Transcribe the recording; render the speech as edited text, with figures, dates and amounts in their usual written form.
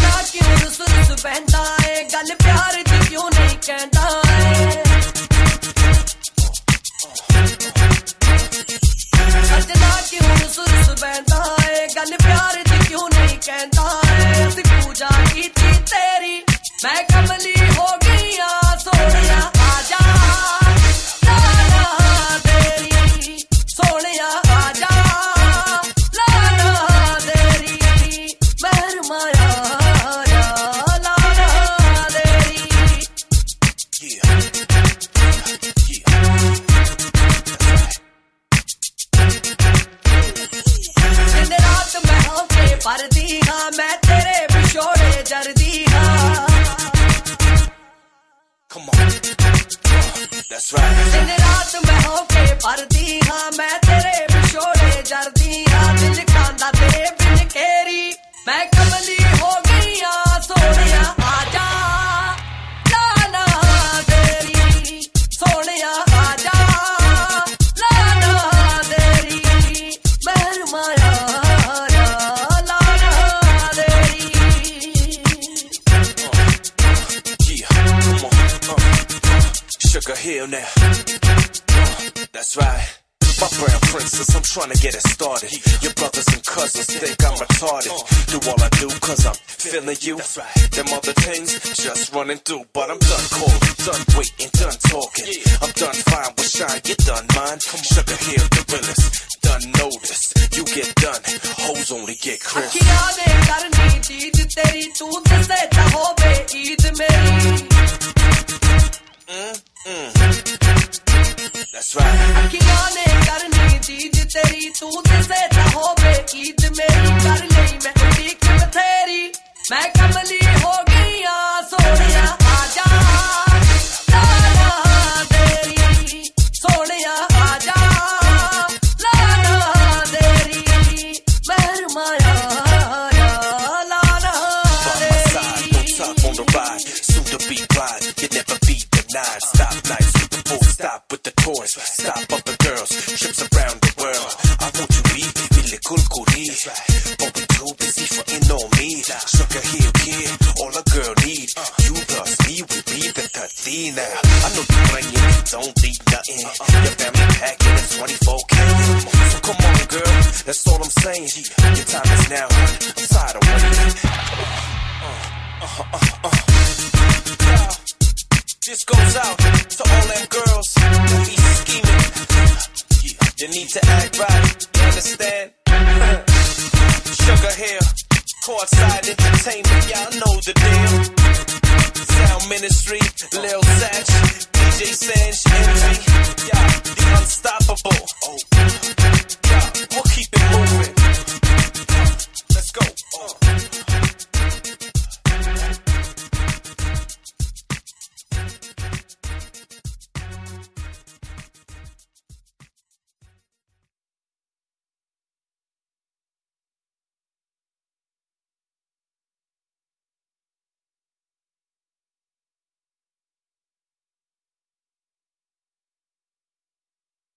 सजना क्यों रुस रुस बहता है गल प्यार दी क्यों नहीं कहता है सजना क्यों रुस रुस बहता है गल प्यार दी क्यों नहीं कहता है असी पूजा की थी तेरी मैं कमली हो गई सोनिया आजा लाला तेरी सोनिया आजा लाला तेरी महर माया लाला तेरी दिन रात मैं होके परदी हाँ मैं तेरे पिछोड़े जरदी हाँ Come on. That's right. दिन रात मैं होके परदी हाँ मैं तेरे पिछोड़े जरदी हाँ दिल कांदा तेरे बिन केरी मैं कमली हो गई सोनिया आजा लाला तेरी सोनिया आजा लाला तेरी महर माया लाला तेरी Yeah, come on. Sugar Hill now. That's right. My brown princess, I'm trying to get it started. Your brothers and cousins think I'm retarded. Do all I do cause I'm feeling you. Them other things just running through. But I'm done calling, done waiting, done talking. I'm done fine with shine, you done mine. Sugar Hill, the realest, done notice. You get done, hoes only get crisp. अखियाँ ने करनी चीज तेरी तू से चाहोगे ईद मेरी That's right. अखियाँ ने करनी चीज तेरी तू से चाहोगे ईद मेरी कर ली मैं उठीक बथेरी मैं कमली हो गई सोनिया आजा लाला तेरी सोनिया आजा लाला तेरी महर माया लाला Side, no top on the ride, soon to be bride. You never be denied. Stop nights with the boys, stop with the toys, stop up the girls, trips around the world. I want you be really cool, but we too busy frontin' on me. Sugar Hill kid, all a girl need. You plus me, we be the 13 now. I know you playing, don't be nothing. Your family packing at 24K. So come on, girl, that's all I'm saying. Your time is now. I'm tired of waiting. This goes out to all them girls that be scheming. You need to act right, you understand? Sugar Hill, courtside entertainment, y'all know the deal. Sound Ministry, Lil Satch, DJ Sanj, Envy, yeah, the unstoppable. Yeah, we'll keep it moving.